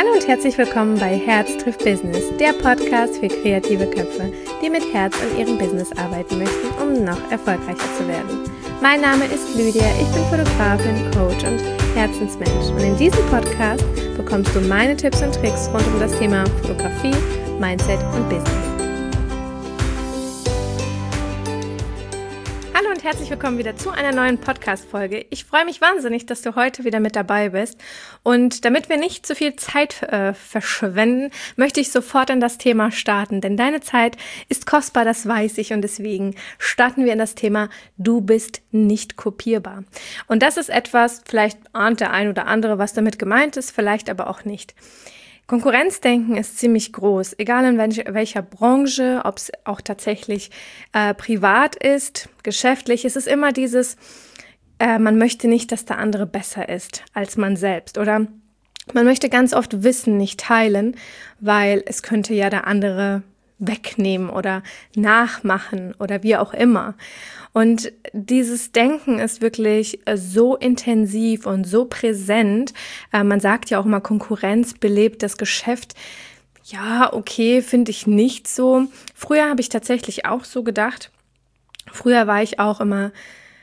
Hallo und herzlich willkommen bei Herz trifft Business, der Podcast für kreative Köpfe, die mit Herz an ihrem Business arbeiten möchten, um noch erfolgreicher zu werden. Mein Name ist Lydia, ich bin Fotografin, Coach und Herzensmensch und in diesem Podcast bekommst du meine Tipps und Tricks rund um das Thema Fotografie, Mindset und Business. Hallo und herzlich willkommen wieder zu einer neuen Podcast-Folge. Ich freue mich wahnsinnig, dass du heute wieder mit dabei bist. Und damit wir nicht zu viel Zeit verschwenden, möchte ich sofort in das Thema starten. Denn deine Zeit ist kostbar, das weiß ich. Und deswegen starten wir in das Thema, du bist nicht kopierbar. Und das ist etwas, vielleicht ahnt der ein oder andere, was damit gemeint ist, vielleicht aber auch nicht. Konkurrenzdenken ist ziemlich groß, egal in welcher Branche, ob es auch tatsächlich privat ist, geschäftlich. Es ist immer dieses, man möchte nicht, dass der andere besser ist als man selbst. Oder man möchte ganz oft Wissen nicht teilen, weil es könnte ja der andere wegnehmen oder nachmachen oder wie auch immer. Und dieses Denken ist wirklich so intensiv und so präsent. Man sagt ja auch immer, Konkurrenz belebt das Geschäft. Ja, okay, finde ich nicht so. Früher habe ich tatsächlich auch so gedacht. Früher war ich auch immer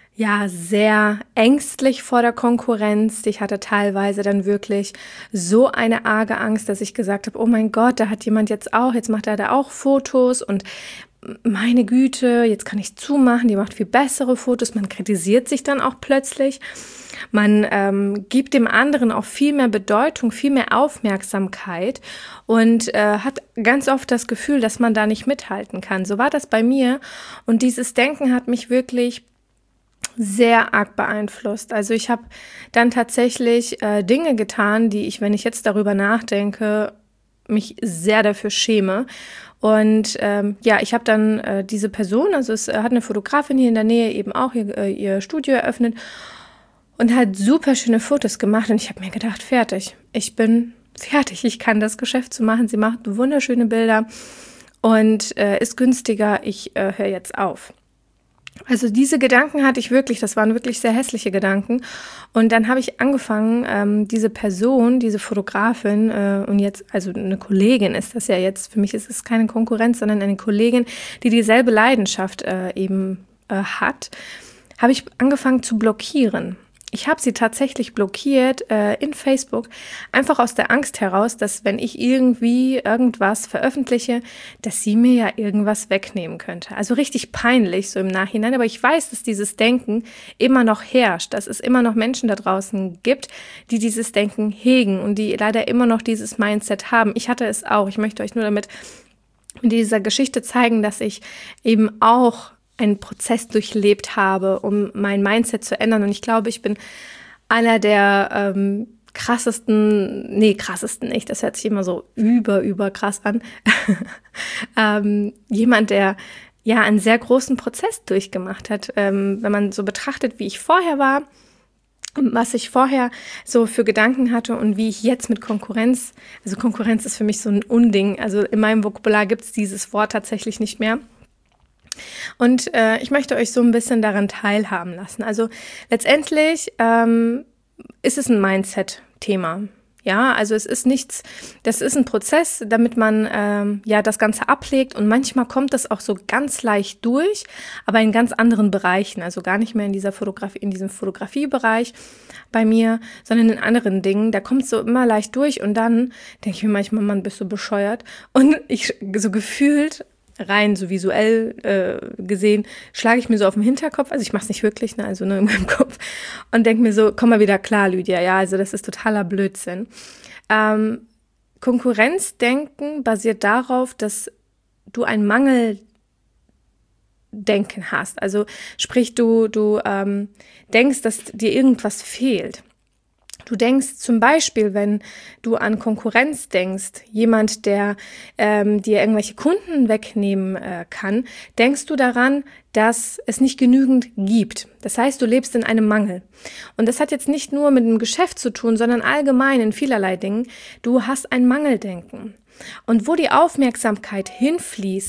sehr ängstlich vor der Konkurrenz. Ich hatte teilweise dann wirklich so eine arge Angst, dass ich gesagt habe, oh mein Gott, da hat jemand jetzt macht er da auch Fotos und meine Güte, jetzt kann ich zumachen, die macht viel bessere Fotos. Man kritisiert sich dann auch plötzlich. Man gibt dem anderen auch viel mehr Bedeutung, viel mehr Aufmerksamkeit und hat ganz oft das Gefühl, dass man da nicht mithalten kann. So war das bei mir und dieses Denken hat mich wirklich sehr arg beeinflusst. Also ich habe dann tatsächlich Dinge getan, die ich, wenn ich jetzt darüber nachdenke, mich sehr dafür schäme. Und ich habe dann diese Person, also es hat eine Fotografin hier in der Nähe eben auch ihr Studio eröffnet und hat super schöne Fotos gemacht. Und ich habe mir gedacht, fertig, ich bin fertig, ich kann das Geschäft so machen. Sie macht wunderschöne Bilder und ist günstiger, ich höre jetzt auf. Also diese Gedanken hatte ich wirklich, das waren wirklich sehr hässliche Gedanken. Und dann habe ich angefangen, diese Person, diese Fotografin und jetzt, also eine Kollegin ist das ja jetzt, für mich ist es keine Konkurrenz, sondern eine Kollegin, die dieselbe Leidenschaft hat, habe ich angefangen zu blockieren. Ich habe sie tatsächlich blockiert in Facebook, einfach aus der Angst heraus, dass wenn ich irgendwie irgendwas veröffentliche, dass sie mir ja irgendwas wegnehmen könnte. Also richtig peinlich so im Nachhinein, aber ich weiß, dass dieses Denken immer noch herrscht, dass es immer noch Menschen da draußen gibt, die dieses Denken hegen und die leider immer noch dieses Mindset haben. Ich hatte es auch. Ich möchte euch nur damit mit dieser Geschichte zeigen, dass ich eben auch einen Prozess durchlebt habe, um mein Mindset zu ändern. Und ich glaube, ich bin einer der krassesten nicht, das hört sich immer so über krass an. Jemand, der ja einen sehr großen Prozess durchgemacht hat. Wenn man so betrachtet, wie ich vorher war, was ich vorher so für Gedanken hatte und wie ich jetzt mit Konkurrenz, also Konkurrenz ist für mich so ein Unding, also in meinem Vokabular gibt es dieses Wort tatsächlich nicht mehr. Und ich möchte euch so ein bisschen daran teilhaben lassen. Also letztendlich ist es ein Mindset-Thema. Ja, also es ist nichts, das ist ein Prozess, damit man das Ganze ablegt und manchmal kommt das auch so ganz leicht durch, aber in ganz anderen Bereichen, also gar nicht mehr in diesem Fotografiebereich bei mir, sondern in anderen Dingen, da kommt es so immer leicht durch und dann denke ich mir manchmal, Mann, bist du bescheuert und ich so gefühlt rein so visuell gesehen, schlage ich mir so auf den Hinterkopf, also ich mache es nicht wirklich, also nur in meinem Kopf und denke mir so, komm mal wieder klar, Lydia, ja, also das ist totaler Blödsinn. Konkurrenzdenken basiert darauf, dass du ein Mangeldenken hast, also sprich, du denkst, dass dir irgendwas fehlt. Du denkst zum Beispiel, wenn du an Konkurrenz denkst, jemand, der dir irgendwelche Kunden wegnehmen kann, denkst du daran, dass es nicht genügend gibt. Das heißt, du lebst in einem Mangel. Und das hat jetzt nicht nur mit dem Geschäft zu tun, sondern allgemein in vielerlei Dingen. Du hast ein Mangeldenken. Und wo die Aufmerksamkeit hinfließt,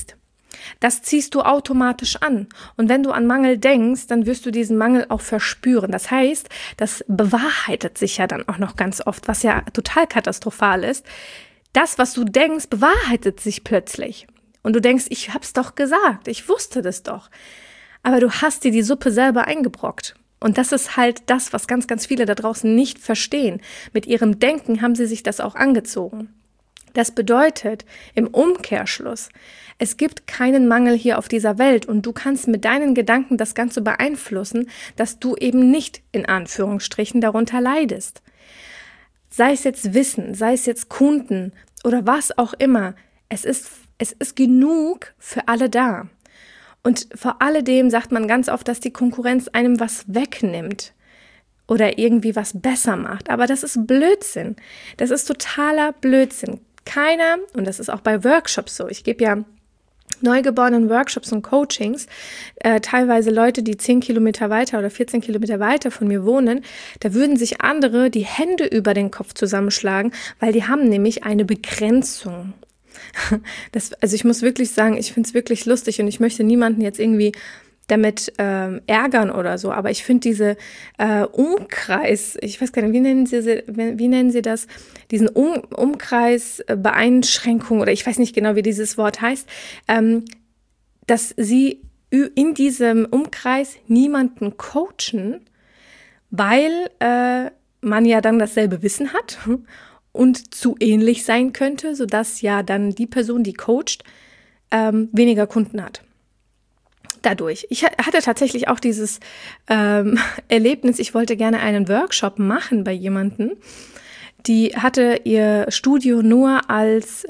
Das ziehst du automatisch an. Und wenn du an Mangel denkst, dann wirst du diesen Mangel auch verspüren. Das heißt, das bewahrheitet sich ja dann auch noch ganz oft, was ja total katastrophal ist. Das, was du denkst, bewahrheitet sich plötzlich. Und du denkst, ich hab's doch gesagt, ich wusste das doch. Aber du hast dir die Suppe selber eingebrockt. Und das ist halt das, was ganz, ganz viele da draußen nicht verstehen. Mit ihrem Denken haben sie sich das auch angezogen. Das bedeutet im Umkehrschluss, es gibt keinen Mangel hier auf dieser Welt und du kannst mit deinen Gedanken das Ganze beeinflussen, dass du eben nicht in Anführungsstrichen darunter leidest. Sei es jetzt Wissen, sei es jetzt Kunden oder was auch immer, es ist genug für alle da. Und vor alledem sagt man ganz oft, dass die Konkurrenz einem was wegnimmt oder irgendwie was besser macht. Aber das ist Blödsinn. Das ist totaler Blödsinn. Keiner, und das ist auch bei Workshops so, ich gebe ja neugeborenen Workshops und Coachings, teilweise Leute, die 10 Kilometer weiter oder 14 Kilometer weiter von mir wohnen, da würden sich andere die Hände über den Kopf zusammenschlagen, weil die haben nämlich eine Begrenzung. Also ich muss wirklich sagen, ich finde es wirklich lustig und ich möchte niemanden jetzt irgendwie damit ärgern oder so, aber ich finde diese Umkreis, ich weiß gar nicht, wie nennen Sie das, diesen Umkreis Beeinschränkung oder ich weiß nicht genau, wie dieses Wort heißt, dass Sie in diesem Umkreis niemanden coachen, weil man ja dann dasselbe Wissen hat und zu ähnlich sein könnte, sodass ja dann die Person, die coacht, weniger Kunden hat. Dadurch. Ich hatte tatsächlich auch dieses Erlebnis, ich wollte gerne einen Workshop machen bei jemandem, die hatte ihr Studio nur als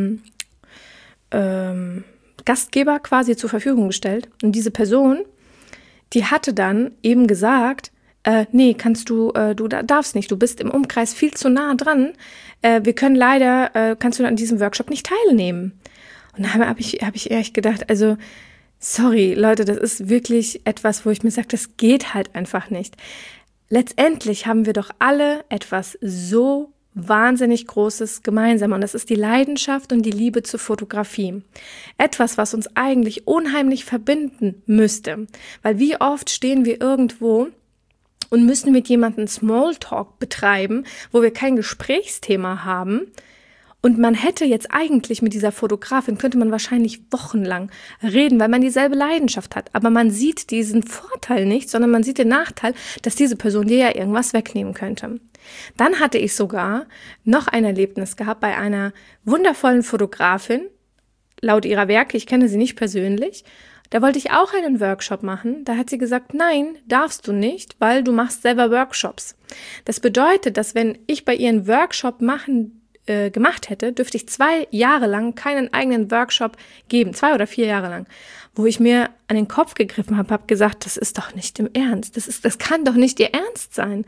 Gastgeber quasi zur Verfügung gestellt. Und diese Person, die hatte dann eben gesagt, nee, du darfst nicht, du bist im Umkreis viel zu nah dran, wir können leider, kannst du an diesem Workshop nicht teilnehmen. Und da habe ich ehrlich gedacht, also sorry, Leute, das ist wirklich etwas, wo ich mir sage, das geht halt einfach nicht. Letztendlich haben wir doch alle etwas so wahnsinnig Großes gemeinsam und das ist die Leidenschaft und die Liebe zur Fotografie. Etwas, was uns eigentlich unheimlich verbinden müsste, weil wie oft stehen wir irgendwo und müssen mit jemandem Smalltalk betreiben, wo wir kein Gesprächsthema haben. Und man hätte jetzt eigentlich mit dieser Fotografin, könnte man wahrscheinlich wochenlang reden, weil man dieselbe Leidenschaft hat. Aber man sieht diesen Vorteil nicht, sondern man sieht den Nachteil, dass diese Person dir ja irgendwas wegnehmen könnte. Dann hatte ich sogar noch ein Erlebnis gehabt bei einer wundervollen Fotografin, laut ihrer Werke, ich kenne sie nicht persönlich. Da wollte ich auch einen Workshop machen. Da hat sie gesagt, nein, darfst du nicht, weil du machst selber Workshops. Das bedeutet, dass wenn ich bei ihr einen Workshop gemacht hätte, dürfte ich 2 Jahre lang keinen eigenen Workshop geben, 2 oder 4 Jahre lang, wo ich mir an den Kopf gegriffen habe gesagt, das ist doch nicht im Ernst, das kann doch nicht ihr Ernst sein.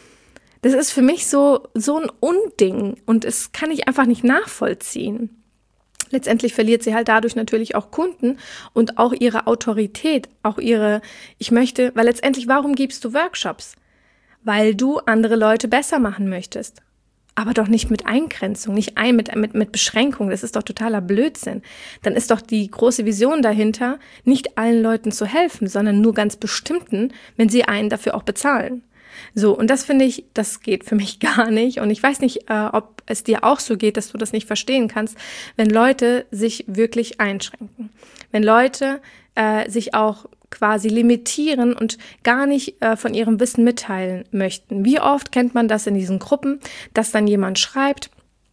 Das ist für mich so ein Unding und es kann ich einfach nicht nachvollziehen. Letztendlich verliert sie halt dadurch natürlich auch Kunden und auch ihre Autorität, auch weil letztendlich, warum gibst du Workshops? Weil du andere Leute besser machen möchtest. Aber doch nicht mit Eingrenzung, nicht mit Beschränkung, das ist doch totaler Blödsinn. Dann ist doch die große Vision dahinter, nicht allen Leuten zu helfen, sondern nur ganz bestimmten, wenn sie einen dafür auch bezahlen. So, und das finde ich, das geht für mich gar nicht. Und ich weiß nicht, ob es dir auch so geht, dass du das nicht verstehen kannst, wenn Leute sich wirklich einschränken. Wenn Leute sich auch quasi limitieren und gar nicht von ihrem Wissen mitteilen möchten. Wie oft kennt man das in diesen Gruppen, dass dann jemand schreibt,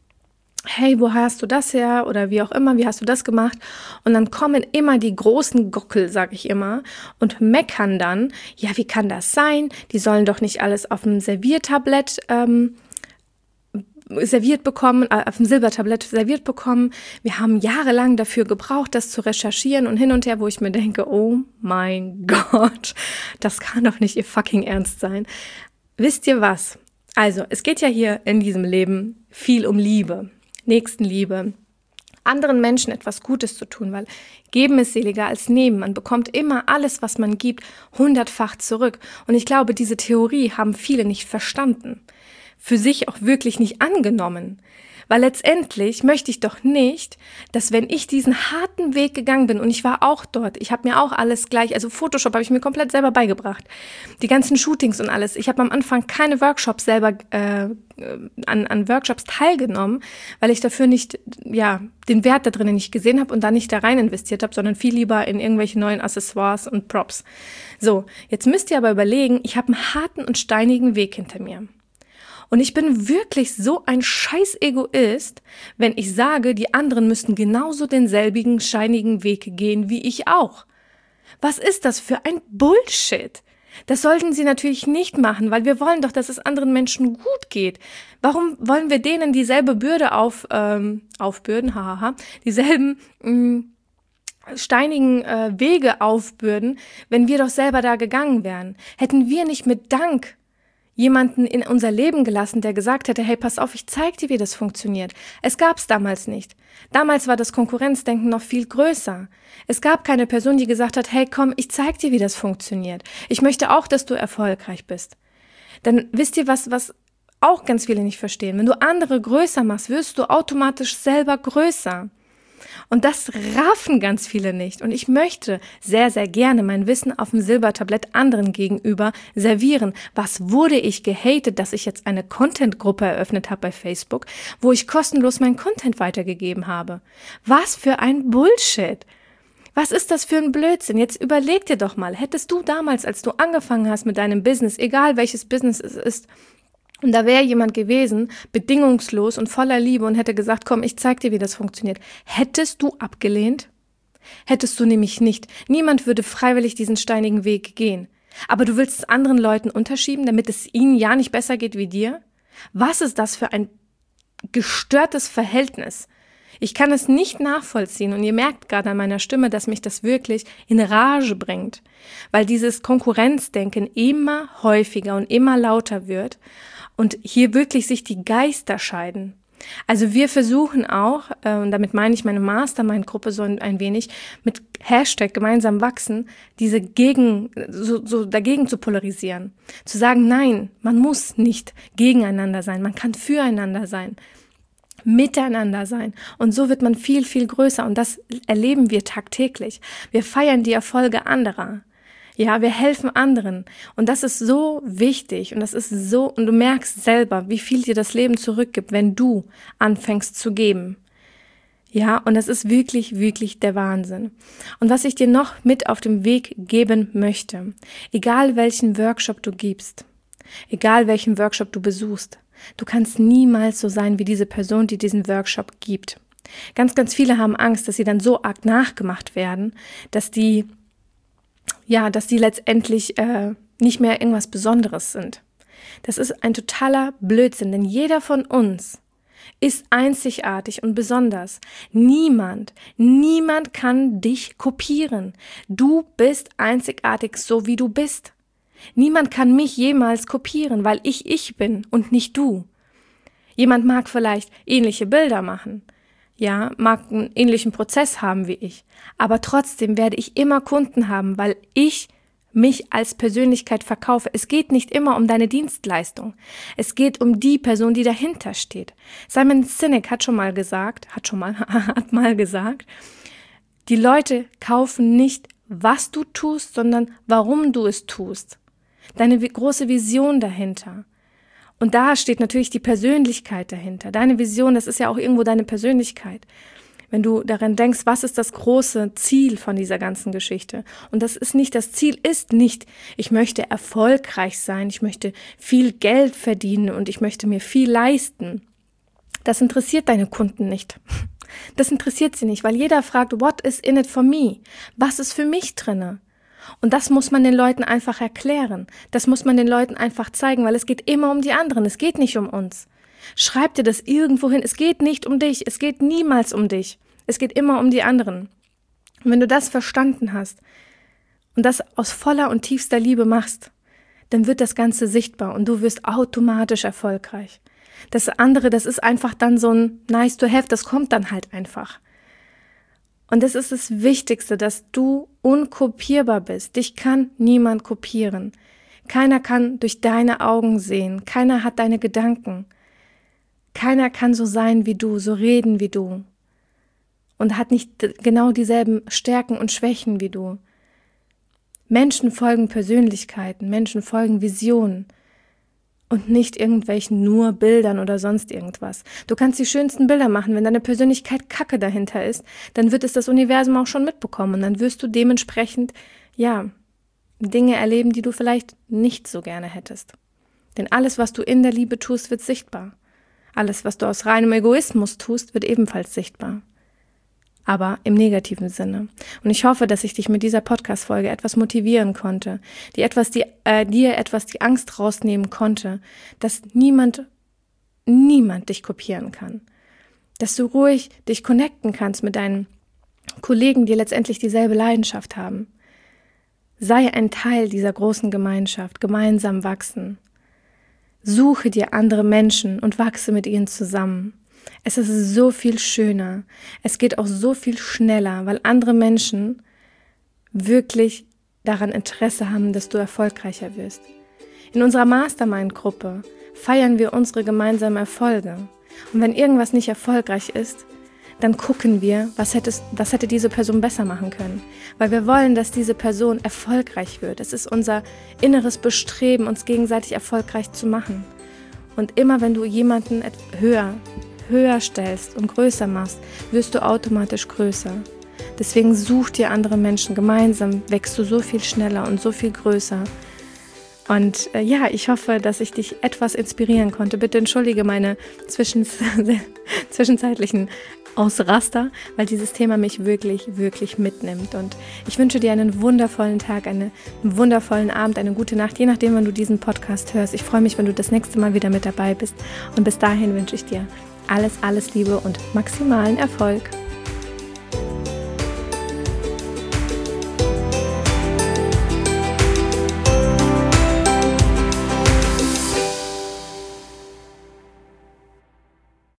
hey, wo hast du das her? Oder wie auch immer, wie hast du das gemacht? Und dann kommen immer die großen Gockel, sag ich immer, und meckern dann, ja, wie kann das sein? Die sollen doch nicht alles auf dem Serviertablett serviert bekommen, auf dem Silbertablett serviert bekommen. Wir haben jahrelang dafür gebraucht, das zu recherchieren und hin und her, wo ich mir denke, oh mein Gott, das kann doch nicht ihr fucking Ernst sein. Wisst ihr was? Also, es geht ja hier in diesem Leben viel um Liebe, Nächstenliebe, anderen Menschen etwas Gutes zu tun, weil geben ist seliger als nehmen. Man bekommt immer alles, was man gibt, 100-fach zurück. Und ich glaube, diese Theorie haben viele nicht verstanden. für sich auch wirklich nicht angenommen. Weil letztendlich möchte ich doch nicht, dass wenn ich diesen harten Weg gegangen bin, und ich war auch dort, ich habe mir auch alles gleich, also Photoshop habe ich mir komplett selber beigebracht, die ganzen Shootings und alles. Ich habe am Anfang keine Workshops selber an Workshops teilgenommen, weil ich dafür nicht, den Wert da drinnen nicht gesehen habe und da nicht da rein investiert habe, sondern viel lieber in irgendwelche neuen Accessoires und Props. So, jetzt müsst ihr aber überlegen, ich habe einen harten und steinigen Weg hinter mir. Und ich bin wirklich so ein scheiß Egoist, wenn ich sage, die anderen müssten genauso denselbigen steinigen Weg gehen wie ich auch. Was ist das für ein Bullshit? Das sollten sie natürlich nicht machen, weil wir wollen doch, dass es anderen Menschen gut geht. Warum wollen wir denen dieselbe Bürde aufbürden, dieselben steinigen Wege aufbürden, wenn wir doch selber da gegangen wären? Hätten wir nicht mit Dank jemanden in unser Leben gelassen, der gesagt hätte, hey, pass auf, ich zeig dir, wie das funktioniert. Es gab's damals nicht. Damals war das Konkurrenzdenken noch viel größer. Es gab keine Person, die gesagt hat, hey, komm, ich zeig dir, wie das funktioniert. Ich möchte auch, dass du erfolgreich bist. Dann wisst ihr, was auch ganz viele nicht verstehen. Wenn du andere größer machst, wirst du automatisch selber größer. Und das raffen ganz viele nicht. Und ich möchte sehr, sehr gerne mein Wissen auf dem Silbertablett anderen gegenüber servieren. Was wurde ich gehatet, dass ich jetzt eine Content-Gruppe eröffnet habe bei Facebook, wo ich kostenlos meinen Content weitergegeben habe? Was für ein Bullshit! Was ist das für ein Blödsinn? Jetzt überleg dir doch mal, hättest du damals, als du angefangen hast mit deinem Business, egal welches Business es ist, und da wäre jemand gewesen, bedingungslos und voller Liebe und hätte gesagt, komm, ich zeig dir, wie das funktioniert. Hättest du abgelehnt? Hättest du nämlich nicht. Niemand würde freiwillig diesen steinigen Weg gehen. Aber du willst es anderen Leuten unterschieben, damit es ihnen ja nicht besser geht wie dir? Was ist das für ein gestörtes Verhältnis? Ich kann es nicht nachvollziehen und ihr merkt gerade an meiner Stimme, dass mich das wirklich in Rage bringt, weil dieses Konkurrenzdenken immer häufiger und immer lauter wird und hier wirklich sich die Geister scheiden. Also wir versuchen auch, und damit meine ich meine Mastermind-Gruppe so ein wenig, mit Hashtag gemeinsam wachsen, so dagegen zu polarisieren. Zu sagen, nein, man muss nicht gegeneinander sein, man kann füreinander sein. Miteinander sein. Und so wird man viel, viel größer. Und das erleben wir tagtäglich. Wir feiern die Erfolge anderer. Ja, wir helfen anderen. Und das ist so wichtig. Und das ist so, und du merkst selber, wie viel dir das Leben zurückgibt, wenn du anfängst zu geben. Ja, und das ist wirklich, wirklich der Wahnsinn. Und was ich dir noch mit auf dem Weg geben möchte, egal welchen Workshop du gibst, egal welchen Workshop du besuchst, du kannst niemals so sein wie diese Person, die diesen Workshop gibt. Ganz, ganz viele haben Angst, dass sie dann so arg nachgemacht werden, dass die letztendlich nicht mehr irgendwas Besonderes sind. Das ist ein totaler Blödsinn, denn jeder von uns ist einzigartig und besonders. Niemand kann dich kopieren. Du bist einzigartig, so wie du bist. Niemand kann mich jemals kopieren, weil ich bin und nicht du. Jemand mag vielleicht ähnliche Bilder machen, ja, mag einen ähnlichen Prozess haben wie ich, aber trotzdem werde ich immer Kunden haben, weil ich mich als Persönlichkeit verkaufe. Es geht nicht immer um deine Dienstleistung. Es geht um die Person, die dahinter steht. Simon Sinek hat mal gesagt, die Leute kaufen nicht, was du tust, sondern warum du es tust. Deine große Vision dahinter. Und da steht natürlich die Persönlichkeit dahinter. Deine Vision, das ist ja auch irgendwo deine Persönlichkeit. Wenn du daran denkst, was ist das große Ziel von dieser ganzen Geschichte? Und das Ziel ist nicht, ich möchte erfolgreich sein, ich möchte viel Geld verdienen und ich möchte mir viel leisten. Das interessiert deine Kunden nicht. Das interessiert sie nicht, weil jeder fragt, what is in it for me? Was ist für mich drinne? Und das muss man den Leuten einfach erklären. Das muss man den Leuten einfach zeigen, weil es geht immer um die anderen. Es geht nicht um uns. Schreib dir das irgendwo hin. Es geht nicht um dich. Es geht niemals um dich. Es geht immer um die anderen. Und wenn du das verstanden hast und das aus voller und tiefster Liebe machst, dann wird das Ganze sichtbar und du wirst automatisch erfolgreich. Das andere, das ist einfach dann so ein nice to have, das kommt dann halt einfach. Und das ist das Wichtigste, dass du unkopierbar bist. Dich kann niemand kopieren. Keiner kann durch deine Augen sehen. Keiner hat deine Gedanken. Keiner kann so sein wie du, so reden wie du. Und hat nicht genau dieselben Stärken und Schwächen wie du. Menschen folgen Persönlichkeiten, Menschen folgen Visionen und nicht irgendwelchen nur Bildern oder sonst irgendwas. Du kannst die schönsten Bilder machen, wenn deine Persönlichkeit Kacke dahinter ist, dann wird es das Universum auch schon mitbekommen und dann wirst du dementsprechend, Dinge erleben, die du vielleicht nicht so gerne hättest. Denn alles, was du in der Liebe tust, wird sichtbar. Alles, was du aus reinem Egoismus tust, wird ebenfalls sichtbar. Aber im negativen Sinne. Und ich hoffe, dass ich dich mit dieser Podcast-Folge etwas motivieren konnte, dir etwas die Angst rausnehmen konnte, dass niemand dich kopieren kann. Dass du ruhig dich connecten kannst mit deinen Kollegen, die letztendlich dieselbe Leidenschaft haben. Sei ein Teil dieser großen Gemeinschaft, gemeinsam wachsen. Suche dir andere Menschen und wachse mit ihnen zusammen. Es ist so viel schöner, es geht auch so viel schneller, weil andere Menschen wirklich daran Interesse haben, dass du erfolgreicher wirst. In unserer Mastermind-Gruppe feiern wir unsere gemeinsamen Erfolge. Und wenn irgendwas nicht erfolgreich ist, dann gucken wir, was hätte diese Person besser machen können. Weil wir wollen, dass diese Person erfolgreich wird. Es ist unser inneres Bestreben, uns gegenseitig erfolgreich zu machen. Und immer wenn du jemanden höher stellst und größer machst, wirst du automatisch größer. Deswegen such dir andere Menschen. Gemeinsam wächst du so viel schneller und so viel größer. Und ich hoffe, dass ich dich etwas inspirieren konnte. Bitte entschuldige meine zwischenzeitlichen Ausraster, weil dieses Thema mich wirklich, wirklich mitnimmt. Und ich wünsche dir einen wundervollen Tag, einen wundervollen Abend, eine gute Nacht, je nachdem, wann du diesen Podcast hörst. Ich freue mich, wenn du das nächste Mal wieder mit dabei bist. Und bis dahin wünsche ich dir alles, alles Liebe und maximalen Erfolg.